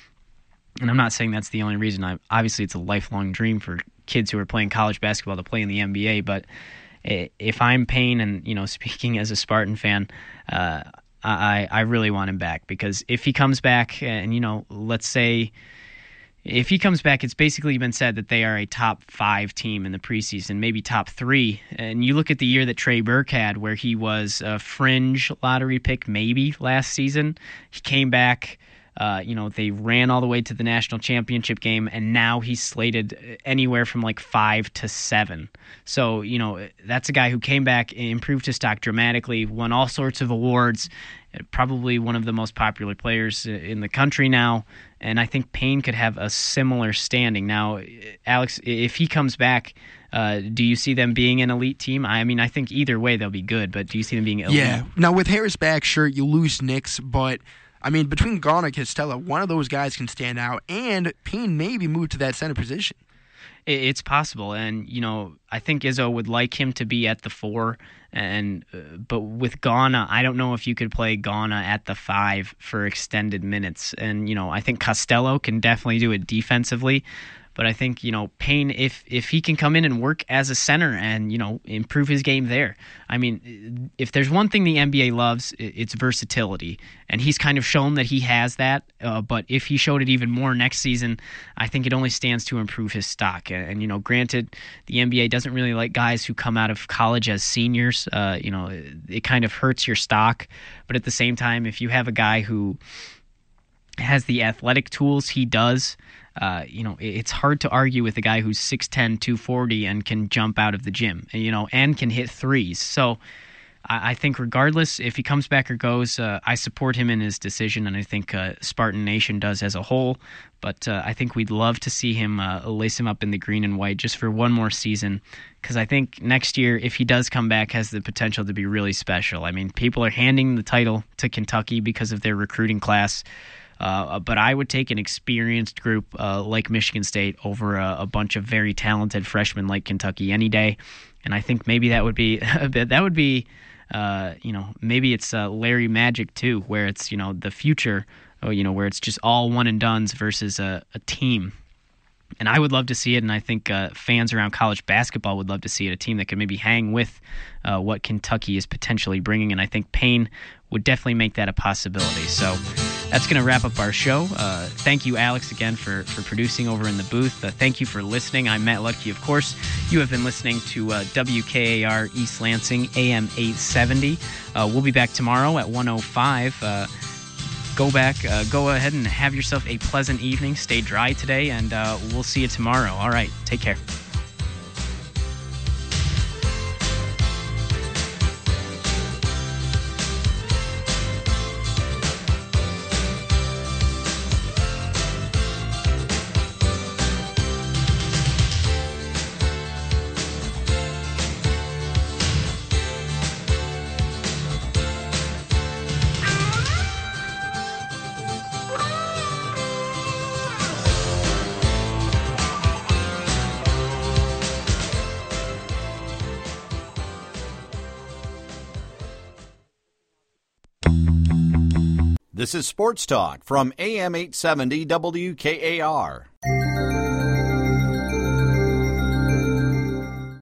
And I'm not saying that's the only reason. I, obviously, it's a lifelong dream for kids who are playing college basketball to play in the N B A. But if I'm Payne, and, you know, speaking as a Spartan fan, uh, I, I really want him back, because if he comes back and, you know, let's say if he comes back, it's basically been said that they are a top five team in the preseason, maybe top three. And you look at the year that Trey Burke had, where he was a fringe lottery pick maybe last season. He came back. Uh, you know, they ran all the way to the national championship game, and now he's slated anywhere from like five to seven. So, you know, that's a guy who came back, improved his stock dramatically, won all sorts of awards, probably one of the most popular players in the country now. And I think Payne could have a similar standing. Now, Alex, if he comes back, uh, do you see them being an elite team? I mean, I think either way they'll be good, but do you see them being elite? Yeah. Now, with Harris back, sure, you lose Nix, but I mean, between Gauna and Costello, one of those guys can stand out, and Payne maybe move to that center position. It's possible, and you know, I think Izzo would like him to be at the four, and uh, but with Gauna, I don't know if you could play Gauna at the five for extended minutes. And you know, I think Costello can definitely do it defensively. But I think, you know, Payne, if if he can come in and work as a center and, you know, improve his game there. I mean, if there's one thing the N B A loves, it's versatility. And he's kind of shown that he has that. Uh, but if he showed it even more next season, I think it only stands to improve his stock. And, and you know, granted, the N B A doesn't really like guys who come out of college as seniors. Uh, you know, it, it kind of hurts your stock. But at the same time, if you have a guy who has the athletic tools he does, Uh, you know, it's hard to argue with a guy who's six ten, two forty and can jump out of the gym, you know, and can hit threes. So I, I think regardless if he comes back or goes, uh, I support him in his decision, and I think uh, Spartan Nation does as a whole. But uh, I think we'd love to see him uh, lace him up in the green and white just for one more season, because I think next year, if he does come back, has the potential to be really special. I mean, people are handing the title to Kentucky because of their recruiting class. Uh, but I would take an experienced group uh, like Michigan State over a, a bunch of very talented freshmen like Kentucky any day, and I think maybe that would be a bit, that would be, uh, you know, maybe it's uh, Larry Magic too, where it's, you know, the future, or, you know, where it's just all one and dones versus a, a team. And I would love to see it, and I think uh, fans around college basketball would love to see it, a team that could maybe hang with uh, what Kentucky is potentially bringing, and I think Payne would definitely make that a possibility. So that's going to wrap up our show. Uh, thank you, Alex, again for, for producing over in the booth. Uh, thank you for listening. I'm Matt Lucky, of course. You have been listening to uh, W K A R East Lansing, A M eight seventy. Uh, we'll be back tomorrow at one oh five. Uh, go back, uh, go ahead and have yourself a pleasant evening. Stay dry today, and uh, we'll see you tomorrow. All right, take care. This is Sports Talk from A M eight seventy W K A R.